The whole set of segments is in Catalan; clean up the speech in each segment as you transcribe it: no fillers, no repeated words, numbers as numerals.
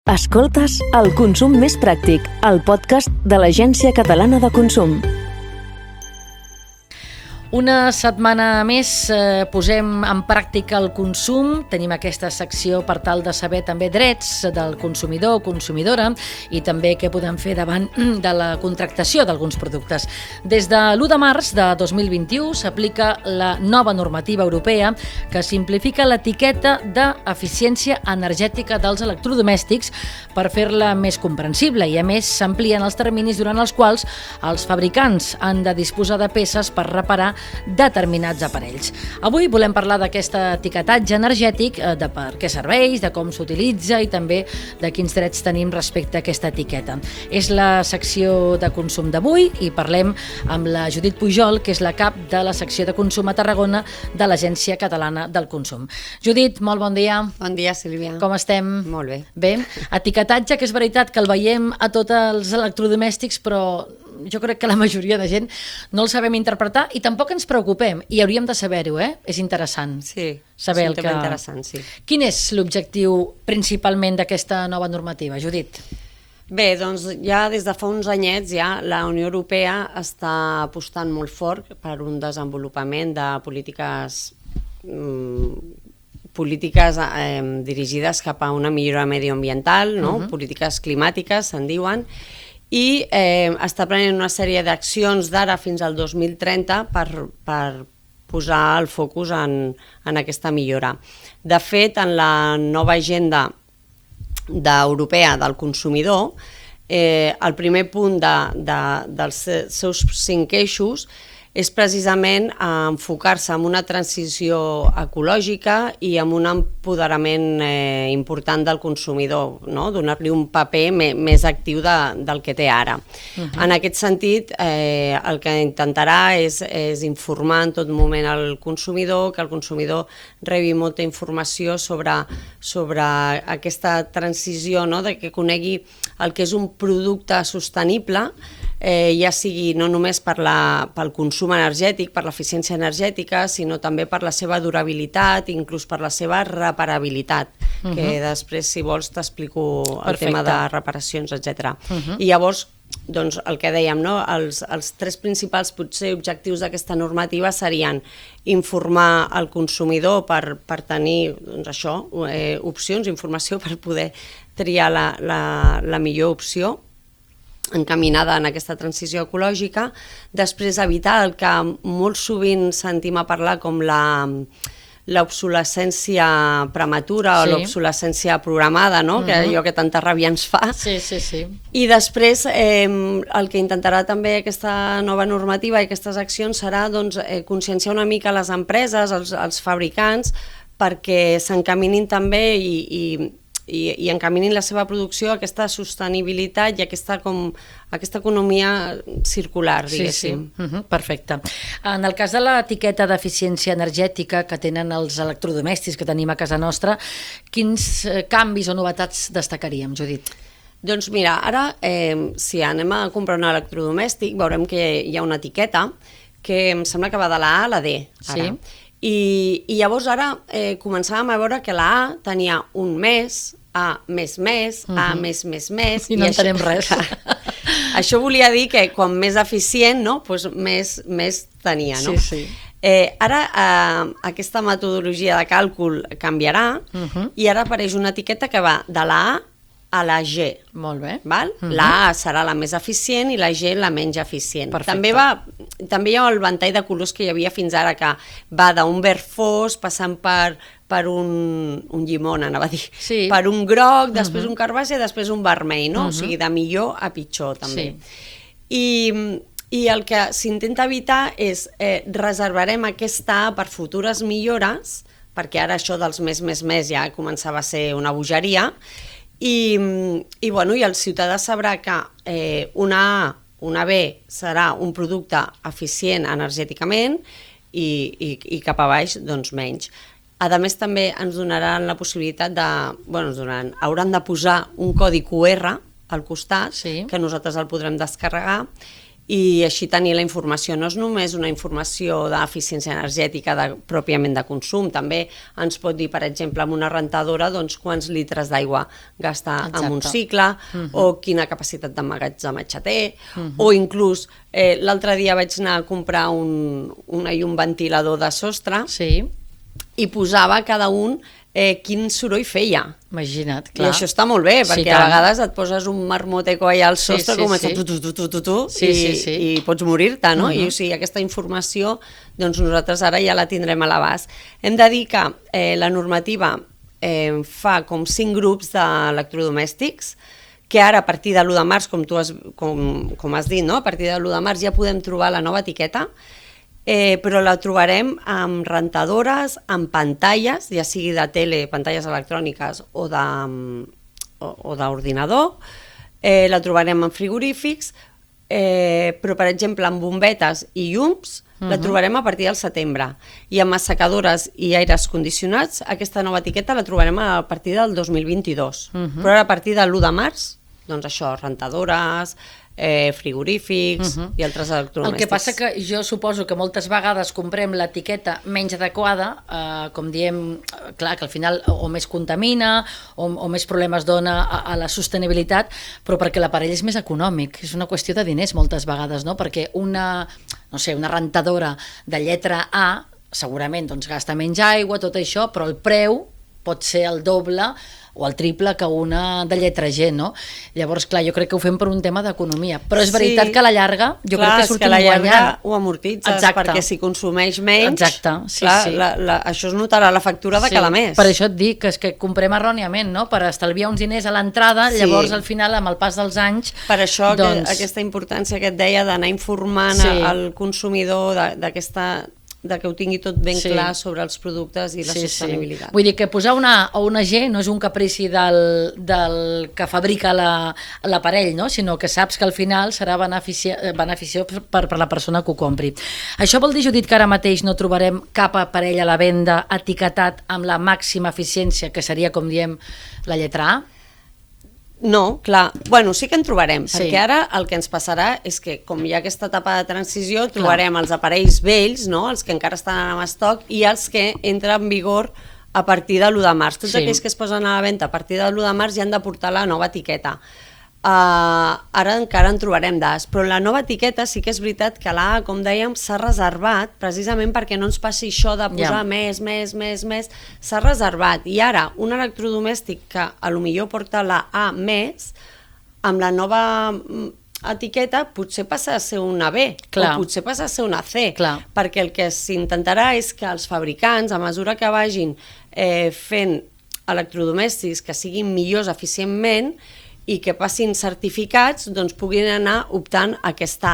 Escoltes El consum més pràctic, el podcast de l'Agència Catalana de Consum. Una setmana més posem en pràctica el consum. Tenim aquesta secció per tal de saber també drets del consumidor o consumidora i també què podem fer davant de la contractació d'alguns productes. Des de l'1 de març de 2021 s'aplica la nova normativa europea que simplifica l'etiqueta d'eficiència energètica dels electrodomèstics per fer-la més comprensible i, a més, s'amplien els terminis durant els quals els fabricants han de disposar de peces per reparar determinats aparells. Avui volem parlar d'aquest etiquetatge energètic, de per què serveix, de com s'utilitza i també de quins drets tenim respecte a aquesta etiqueta. És la secció de consum d'avui i parlem amb la Judit Pujol, que és la cap de la secció de consum a Tarragona de l'Agència Catalana del Consum. Judit, molt bon dia. Bon dia, Sílvia. Com estem? Molt bé. Bé, etiquetatge, que és veritat que el veiem a tots els electrodomèstics, però jo crec que la majoria de gent no el sabem interpretar i tampoc ens preocupem, i hauríem de saber-ho, És interessant. Sí, saber és interessant, sí. Quin és l'objectiu principalment d'aquesta nova normativa, Judit? Bé, doncs ja des de fa uns anyets la Unió Europea està apostant molt fort per un desenvolupament de polítiques dirigides cap a una millora mediambiental, no? Polítiques climàtiques, se'n diuen, i està prenent una sèrie d'accions d'ara fins al 2030 per posar el focus en aquesta millora. De fet, en la nova agenda europea del consumidor, el primer punt dels seus 5 eixos és precisament enfocar-se en una transició ecològica i en un empoderament important del consumidor, no? Donar-li un paper més actiu del que té ara. En aquest sentit, el que intentarà és informar en tot moment el consumidor, que el consumidor rebi molta informació sobre aquesta transició, no? De que conegui el que és un producte sostenible, ja sigui no només pel consum energètic, per l'eficiència energètica, sinó també per la seva durabilitat, inclús per la seva reparabilitat, que després, si vols, t'explico el tema de reparacions, etc. I llavors, doncs, el que dèiem, no? Els 3 principals potser objectius d'aquesta normativa serien informar el consumidor per tenir, doncs, això, opcions, informació per poder triar la millor opció encaminada en aquesta transició ecològica, després evitar el que molt sovint sentim a parlar com l'obsolescència prematura o l'obsolescència programada, no? Que allò que tanta ràbia ens fa. Sí. I després el que intentarà també aquesta nova normativa i aquestes accions serà conscienciar una mica les empreses, els fabricants, perquè s'encaminin també i encaminin la seva producció a aquesta sostenibilitat i a aquesta economia circular, diguéssim. Sí. Perfecte. En el cas de l'etiqueta d'eficiència energètica que tenen els electrodomèstics que tenim a casa nostra, quins canvis o novetats destacaríem, Judit? Doncs mira, ara si anem a comprar un electrodomèstic veurem que hi ha una etiqueta que em sembla que va de la A a la D. Ara. Sí. I llavors ara començàvem a veure que la A tenia un més, A més, A més, i no entenem res. Això volia dir que quan més eficient, no? Doncs més tenia, no? Sí. Ara aquesta metodologia de càlcul canviarà i ara apareix una etiqueta que va de la A a la G. Molt bé. Val? La A serà la més eficient i la G la menys eficient. Perfecte. També hi ha el ventall de colors que hi havia fins ara, que va d'un verd fosc passant per un llimón, anava a dir, per un groc, després un carbassa i després un vermell, no? O sigui, de millor a pitjor, també. Sí. I el que s'intenta evitar és reservarem aquesta A per futures millores, perquè ara això dels més ja començava a ser una bogeria, i el ciutadà sabrà que una A, una B serà un producte eficient energèticament i cap a baix doncs menys. A més també ens donaran la possibilitat hauran de posar un codi QR al costat, que nosaltres el podrem descarregar i així tenir la informació. No és només una informació d'eficiència energètica pròpiament de consum, també ens pot dir, per exemple, amb una rentadora, doncs, quants litres d'aigua gasta en un cicle, o quina capacitat d'emmagatzematge té, o inclús l'altre dia vaig anar a comprar un ventilador de sostre i posava cada un quin soroll feia. Imagina't, clar. I això està molt bé, perquè a vegades et poses un marmoteco allà al sostre, comença i pots morir-te, no? I o sigui, aquesta informació, doncs nosaltres ara ja la tindrem a l'abast. Hem de dir que la normativa fa com 5 grups d'electrodomèstics, que ara a partir de l'1 de març, com has dit, no? A partir de l'1 de març ja podem trobar la nova etiqueta, però la trobarem amb rentadores, amb pantalles, ja sigui de tele, pantalles electròniques o d'ordinador, la trobarem en frigorífics, però per exemple amb bombetes i llums la trobarem a partir del setembre, i amb assecadores i aires condicionats aquesta nova etiqueta la trobarem a partir del 2022, però ara a partir de l'1 de març, doncs això, rentadores, frigorífics i altres electrodomèstics. El que passa que jo suposo que moltes vegades comprem l'etiqueta menys adequada, com diem, clar, que al final o més contamina o més problemes dona a la sostenibilitat, però perquè l'aparell és més econòmic, és una qüestió de diners moltes vegades, no? Perquè una rentadora de lletra A segurament doncs, gasta menys aigua, tot això, però el preu pot ser el doble o el triple que una de lletra G, no? Llavors, clar, jo crec que ho fem per un tema d'economia, però és veritat que a la llarga jo crec que sortim guanyant. Clar, és que a la llarga ho amortitzes, perquè si consumeix menys, això es notarà a la factura de cada mes. Per això et dic que és que comprem erròniament, no? Per estalviar uns diners a l'entrada, llavors al final, amb el pas dels anys... Per això aquesta importància que et deia d'anar informant al consumidor de que ho tingui tot ben clar sobre els productes i la sostenibilitat. Vull dir que posar una A o una G no és un caprici del que fabrica l'aparell, no? Sinó que saps que al final serà beneficiós per la persona que ho compri. Això vol dir, Judit, que ara mateix no trobarem cap aparell a la venda etiquetat amb la màxima eficiència, que seria, com diem, la lletra A? No, clar. Bueno, sí que en trobarem, perquè ara el que ens passarà és que, com hi ha aquesta etapa de transició, trobarem els aparells vells, no? Els que encara estan en estoc, i els que entren en vigor a partir de l'1 de març. Tots aquells que es posen a la venda a partir de l'1 de març ja han de portar la nova etiqueta. Ara encara en trobarem d'As, però la nova etiqueta sí que és veritat que la A, com dèiem, s'ha reservat precisament perquè no ens passi això de posar més, s'ha reservat, i ara un electrodomèstic que potser porta la A més, amb la nova etiqueta potser passa a ser una B, o potser passa a ser una C, perquè el que s'intentarà és que els fabricants, a mesura que vagin fent electrodomèstics que siguin millors eficientment i que passin certificats, doncs puguin anar optant a aquesta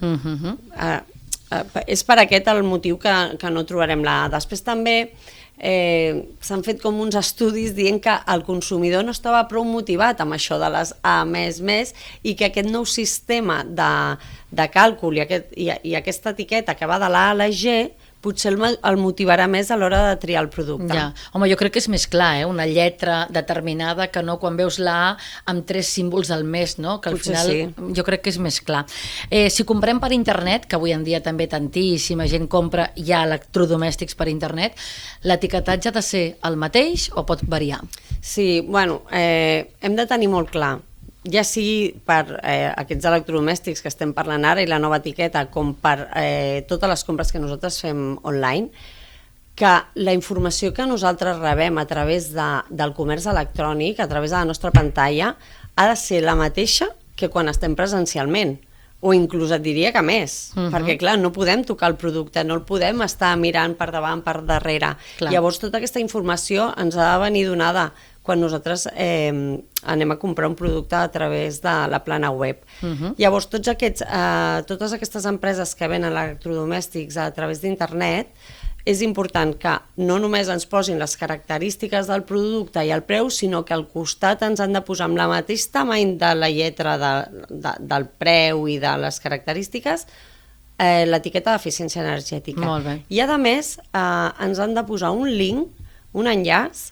A. És per aquest el motiu que no trobarem la A. Després també s'han fet com uns estudis dient que el consumidor no estava prou motivat amb això de les A++, i que aquest nou sistema de càlcul i aquesta etiqueta que va de la A a la G potser el motivarà més a l'hora de triar el producte. Home, jo crec que és més clar, una lletra determinada que no quan veus la A amb 3 símbols al mes, que al final jo crec que és més clar. Si comprem per internet, que avui en dia també tantíssima gent compra ja electrodomèstics per internet, l'etiquetatge ha de ser el mateix o pot variar? Sí, bueno, hem de tenir molt clar, ja sigui per aquests electrodomèstics que estem parlant ara i la nova etiqueta, com per totes les compres que nosaltres fem online, que la informació que nosaltres rebem a través del comerç electrònic, a través de la nostra pantalla, ha de ser la mateixa que quan estem presencialment, o inclús et diria que més, perquè clar, no podem tocar el producte, no el podem estar mirant per davant, per darrere. Llavors tota aquesta informació ens ha de venir donada quan nosaltres anem a comprar un producte a través de la plana web. Llavors totes aquestes empreses que venen electrodomèstics a través d'internet, és important que no només ens posin les característiques del producte i el preu, sinó que al costat ens han de posar amb la mateix tamany de la lletra del preu i de les característiques l'etiqueta d'eficiència energètica. Molt bé. I a més ens han de posar un link, un enllaç,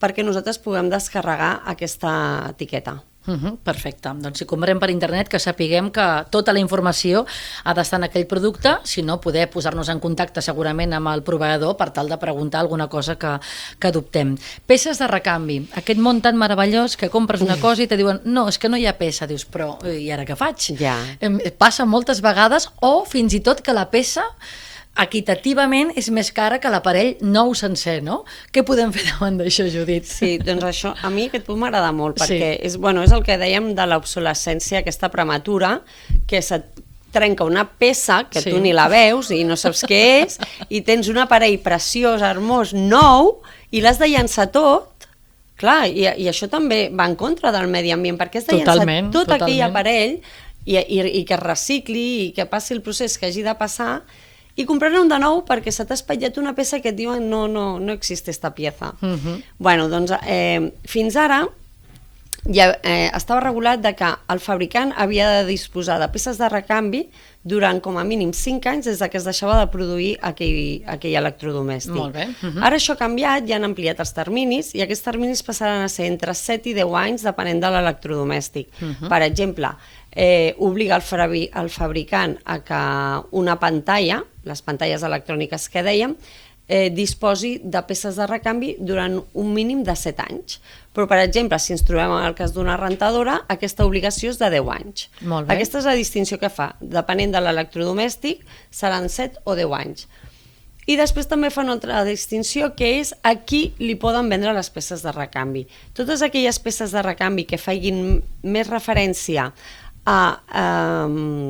perquè nosaltres puguem descarregar aquesta etiqueta. Perfecte. Doncs si comprem per internet que sapiguem que tota la informació ha d'estar en aquell producte, si no poder posar-nos en contacte segurament amb el proveïdor per tal de preguntar alguna cosa que dubtem. Peces de recanvi, aquest món tan meravellós que compres una cosa i te diuen no, és que no hi ha peça, dius però i ara què faig? Ja. Passa moltes vegades o fins i tot que la peça equitativament és més cara que l'aparell nou sencer, no? Què podem fer davant d'això, Judit? Sí, doncs això, a mi aquest punt m'agrada molt, perquè és el que dèiem de l'obsolescència aquesta prematura, que se't trenca una peça que tu ni la veus i no saps què és, i tens un aparell preciós, hermós, nou, i l'has de llançar tot. Clar, i això també va en contra del medi ambient, perquè has de llançar tot aquell aparell i que es recicli i que passi el procés que hagi de passar, i comprar-ne un de nou perquè se t'ha espatllat una peça que et diuen no existe esta pieza. Bueno, doncs fins ara ja estava regulat de que el fabricant havia de disposar de peces de recanvi durant com a mínim 5 anys des que es deixava de produir aquell electrodomèstic. Molt bé. Ara això ha canviat, ja han ampliat els terminis i aquests terminis passaran a ser entre 7 i 10 anys depenent de l'electrodomèstic. Per exemple, obliga el fabricant a que una pantalla, les pantalles electròniques que dèiem, disposi de peces de recanvi durant un mínim de 7 anys. Però, per exemple, si ens trobem en el cas d'una rentadora, aquesta obligació és de 10 anys. Molt bé. Aquesta és la distinció que fa. Depenent de l'electrodomèstic, seran 7 o 10 anys. I després també fa una altra distinció, que és a qui li poden vendre les peces de recanvi. Totes aquelles peces de recanvi que facin més referència a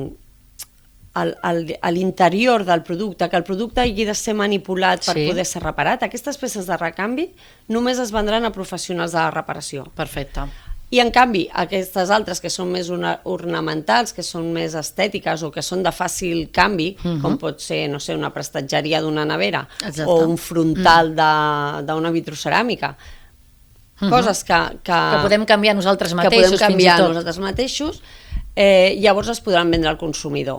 l'interior del producte, que el producte hagi de ser manipulat per poder ser reparat, aquestes peces de recanvi només es vendran a professionals de la reparació. Perfecte. I en canvi, aquestes altres que són més ornamentals, que són més estètiques o que són de fàcil canvi, com pot ser, no sé, una prestatgeria d'una nevera o un frontal d'una vitroceràmica, coses que podem canviar nosaltres mateixos, que podem canviar nosaltres mateixos, llavors es podran vendre al consumidor.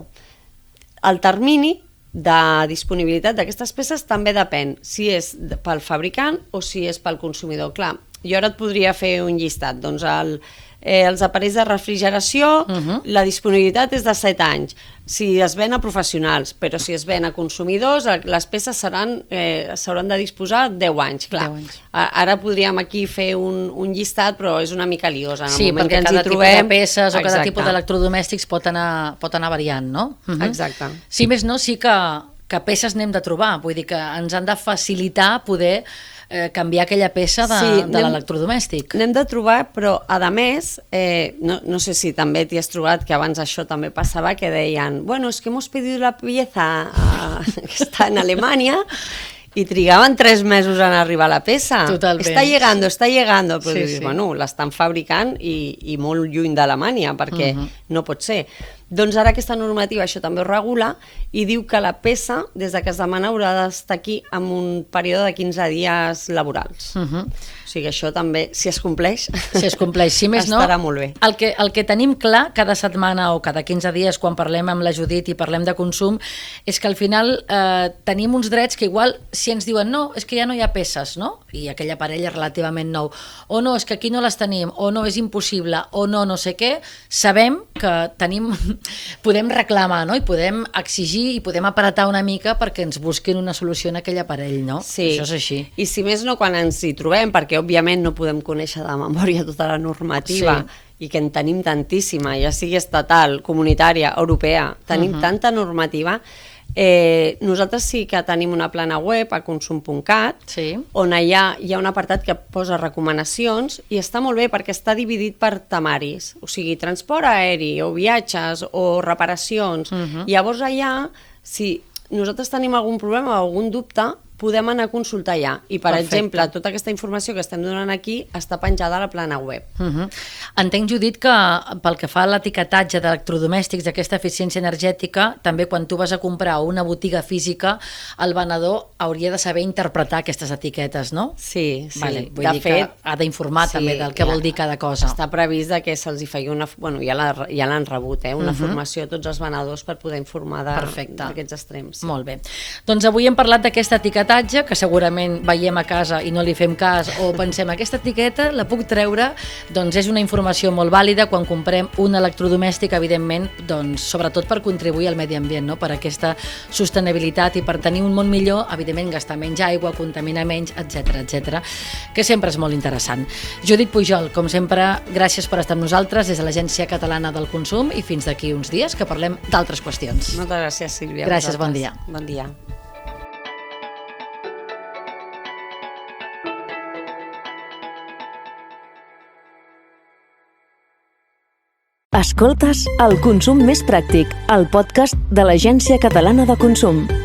El termini de disponibilitat d'aquestes peces també depèn si és pel fabricant o si és pel consumidor. Clar, jo ara et podria fer un llistat. Doncs els aparells de refrigeració, la disponibilitat és de 7 anys. Si es ven a professionals, però si es ven a consumidors, les peces s'hauran de disposar 10 anys. Clar, ara podríem aquí fer un llistat, però és una mica liosa. Sí, perquè cada tipus de peces o cada tipus d'electrodomèstics pot anar variant, no? Exacte. Si més no, sí que peces n'hem de trobar, vull dir que ens han de facilitar poder canviar aquella peça de l'electrodomèstic. N'hem de trobar, però a més, no sé si també t'hi has trobat, que abans això també passava, que deien, bueno, es que hemos pedido la pieza que està en Alemanya, i trigaven 3 mesos en arribar la peça. Totalment. Está llegando. Però dius, bueno, l'estan fabricant i molt lluny d'Alemanya, perquè no pot ser. Doncs ara aquesta normativa això també ho regula i diu que la peça, des que es demana, haurà d'estar aquí amb un període de 15 dies laborals. O sigui, això també, si es compleix, si més no, estarà molt bé. El que tenim clar cada setmana o cada 15 dies quan parlem amb la Judit i parlem de consum és que al final tenim uns drets que igual si ens diuen no, és que ja no hi ha peces, no? I aquell aparell és relativament nou, o no, és que aquí no les tenim, o no, és impossible, o no sé què, sabem que podem reclamar, no? I podem exigir i podem apretar una mica perquè ens busquin una solució en aquell aparell, no? Sí. Això és així. I si més no, quan ens hi trobem, perquè òbviament no podem conèixer de memòria tota la normativa, i que en tenim tantíssima, ja sigui estatal, comunitària, europea, tenim tanta normativa. Nosaltres sí que tenim una plana web a consum.cat on hi ha un apartat que posa recomanacions i està molt bé perquè està dividit per temaris, o sigui, transport aeri o viatges o reparacions. Llavors allà, si nosaltres tenim algun problema o algun dubte, podem anar a consultar allà. I, per exemple, tota aquesta informació que estem donant aquí està penjada a la plana web. Entenc, Judit, que pel que fa a l'etiquetatge d'electrodomèstics d'aquesta eficiència energètica, també quan tu vas a comprar una botiga física, el venedor hauria de saber interpretar aquestes etiquetes, no? Sí. Vull dir que ha d'informar també del que vol dir cada cosa. Està previst que se'ls hi faci una... Bueno, ja l'han rebut, una formació a tots els venedors per poder informar d'aquests extrems. Molt bé. Doncs avui hem parlat d'aquesta etiqueta etiquetatge, que segurament veiem a casa i no li fem cas, o pensem, aquesta etiqueta la puc treure, doncs és una informació molt vàlida quan comprem un electrodomèstic, evidentment, doncs, sobretot per contribuir al medi ambient, no? Per aquesta sostenibilitat i per tenir un món millor, evidentment gastar menys aigua, contaminar menys, etc, que sempre és molt interessant. Judit Pujol, com sempre, gràcies per estar amb nosaltres des de l'Agència Catalana del Consum i fins d'aquí uns dies que parlem d'altres qüestions. Moltes gràcies, Sílvia. Gràcies, bon dia. Bon dia. Escoltes El Consum Més Pràctic, el podcast de l'Agència Catalana de Consum.